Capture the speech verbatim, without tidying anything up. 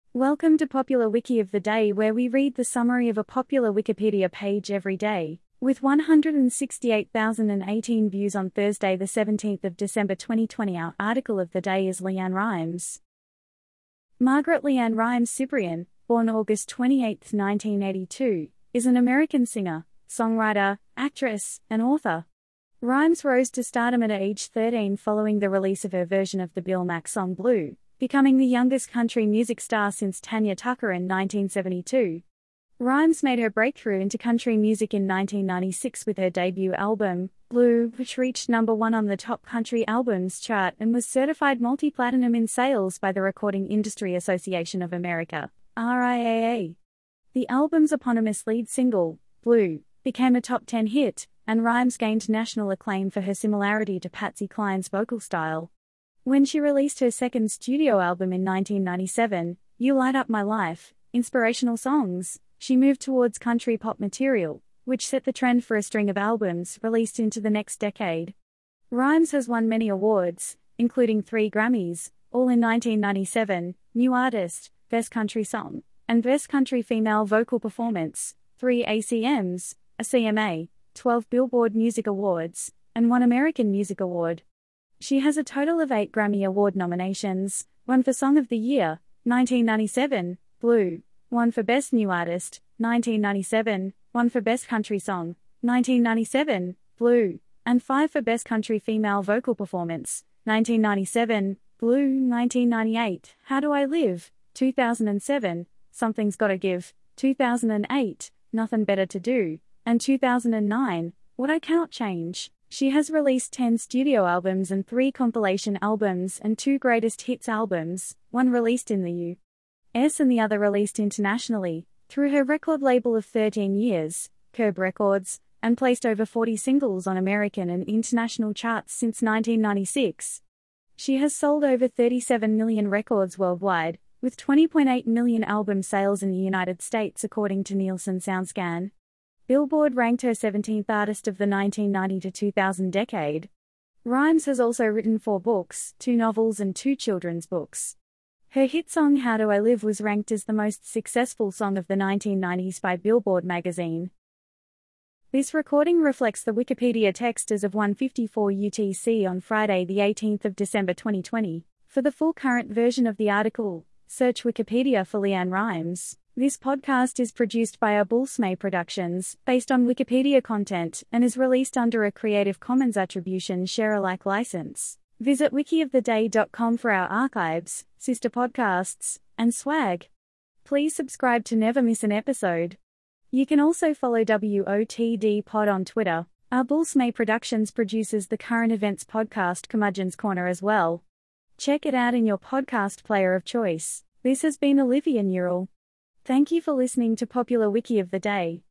Welcome to Popular Wiki of the Day, where we read the summary of a popular Wikipedia page every day. With one hundred sixty-eight thousand eighteen views on Thursday the seventeenth of December twenty twenty, our article of the day is LeAnn Rimes. Margaret LeAnn Rimes Ciprian, born August twenty-eighth, nineteen eighty-two, is an American singer, songwriter, actress, and author. Rimes rose to stardom at age thirteen following the release of her version of the Bill Mack song Blue, becoming the youngest country music star since Tanya Tucker in nineteen seventy-two. Rimes made her breakthrough into country music in nineteen ninety-six with her debut album, Blue, which reached number one on the Top Country Albums chart and was certified multi-platinum in sales by the Recording Industry Association of America, R I A A. The album's eponymous lead single, Blue, became a top ten hit, and Rimes gained national acclaim for her similarity to Patsy Cline's vocal style. When she released her second studio album in nineteen ninety-seven, You Light Up My Life, Inspirational Songs, she moved towards country pop material, which set the trend for a string of albums released into the next decade. Rimes has won many awards, including three Grammys, all in nineteen ninety-seven, New Artist, Best Country Song, and Best Country Female Vocal Performance, three A C Ms, a C M A, twelve Billboard Music Awards, and one American Music Award. She has a total of eight Grammy Award nominations, one for Song of the Year, nineteen ninety-seven, Blue, one for Best New Artist, nineteen ninety-seven, one for Best Country Song, nineteen ninety-seven, Blue, and five for Best Country Female Vocal Performance, nineteen ninety-seven, Blue, nineteen ninety-eight, How Do I Live, two thousand seven, Something's Gotta Give, two thousand eight, Nothing Better to Do, and two thousand nine, What I Cannot Change. She has released ten studio albums and three compilation albums and two greatest hits albums, one released in the U S and the other released internationally, through her record label of thirteen years, Curb Records, and placed over forty singles on American and international charts since nineteen ninety-six. She has sold over thirty-seven million records worldwide, with twenty point eight million album sales in the United States according to Nielsen SoundScan. Billboard ranked her seventeenth artist of the nineteen ninety to two thousand decade. Rimes has also written four books, two novels and two children's books. Her hit song How Do I Live was ranked as the most successful song of the nineteen nineties by Billboard magazine. This recording reflects the Wikipedia text as of one fifty-four U T C on Friday the eighteenth of December twenty twenty. For the full current version of the article, search Wikipedia for LeAnn Rimes. This podcast is produced by Abulsme Productions, based on Wikipedia content, and is released under a Creative Commons Attribution Share-alike license. Visit wiki of the day dot com for our archives, sister podcasts, and swag. Please subscribe to never miss an episode. You can also follow W O T D Pod on Twitter. Abulsme Productions produces the current events podcast Curmudgeon's Corner as well. Check it out in your podcast player of choice. This has been Olivia Newell. Thank you for listening to Popular Wiki of the Day.